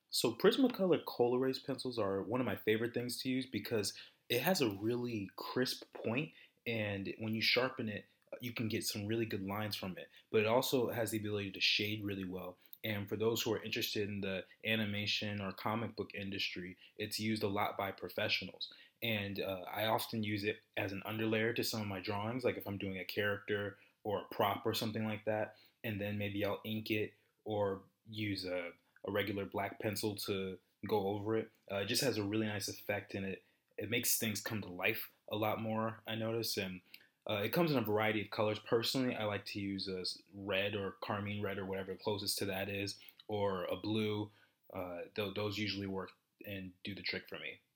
So Prismacolor Colorase pencils are one of my favorite things to use because it has a really crisp point, and when you sharpen it, you can get some really good lines from it. But it also has the ability to shade really well. And for those who are interested in the animation or comic book industry, it's used a lot by professionals. And I often use it as an underlayer to some of my drawings, like if I'm doing a character or a prop or something like that. And then maybe I'll ink it or use a regular black pencil to go over it. It just has a really nice effect, and it makes things come to life a lot more. I notice, and it comes in a variety of colors. Personally, I like to use a red or carmine red or whatever closest to that is, or a blue. Those usually work and do the trick for me.